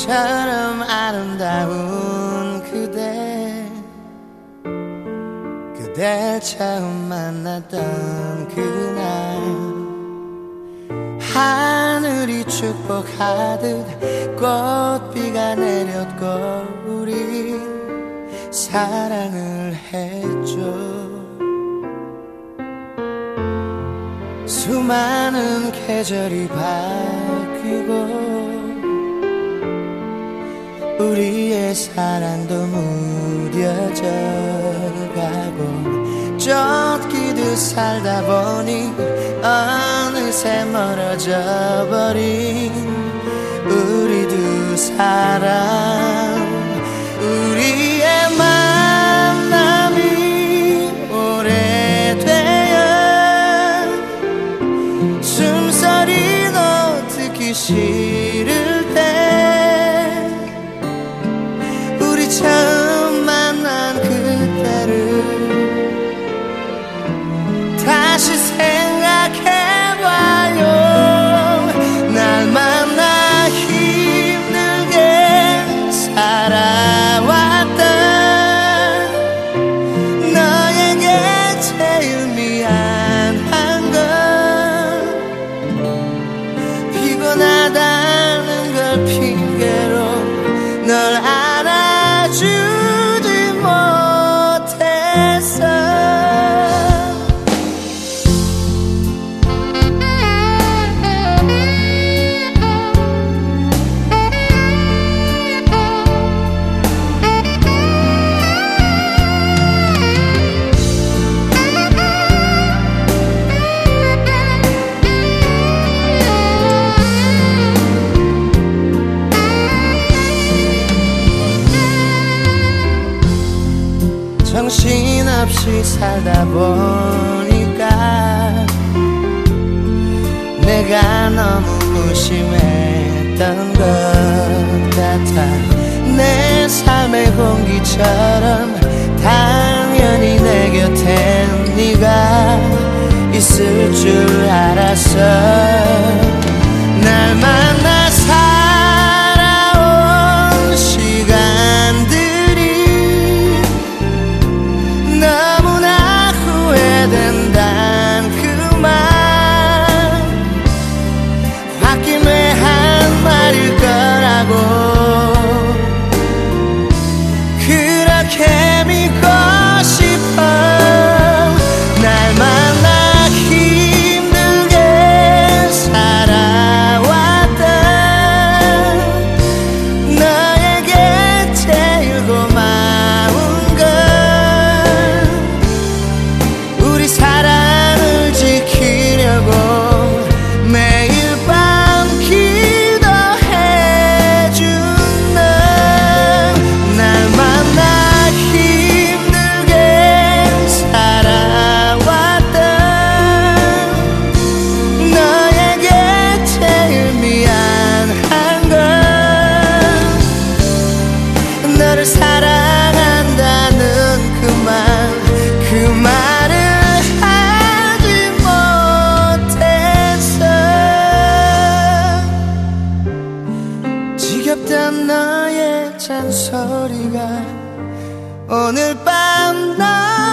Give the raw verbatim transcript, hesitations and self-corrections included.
우리처럼 아름다운 그대, 그댈 처음 만났던 그날 하늘이 축복하듯 꽃비가 내렸고 우리 사랑을 했죠. 수많은 계절이 바뀌고 우리의 사랑도 무뎌져 가고 쫓기듯 살다 보니 어느새 멀어져 버린 우리 두 사람. 우리의 만남이 오래되어 숨소리도 듣기 싫을 때 우리 처음 만난 그때를 다시 생각해봐요. 날 만나 힘들게 살아왔던 너에게 제일 미안한 건 피곤하다는 걸 핑계로 널 안아주지 못했어. 정신없이 살다 보니까 내가 너무 무심했던 것 같아. 내 삶의 공기처럼 당연히 내 곁에 네가 있을 줄 알았어. 날 만나 살아온 시간들이 너무나 후회된단 그 말 홧김에 한 말일 거라고 그렇게 믿고 싶어. 날 만나 힘들게 살아왔던 너에게 제일 고마운 건 우리 사랑을 지키려고 매일 밤 기도해준 너. 날 만나 힘들게 살아왔던 너에게 제일 미안한 건 너를 사랑한다는 그 말, 그 말을 하지 못했어. 지겹던 너의 잔소리가 오늘 밤 너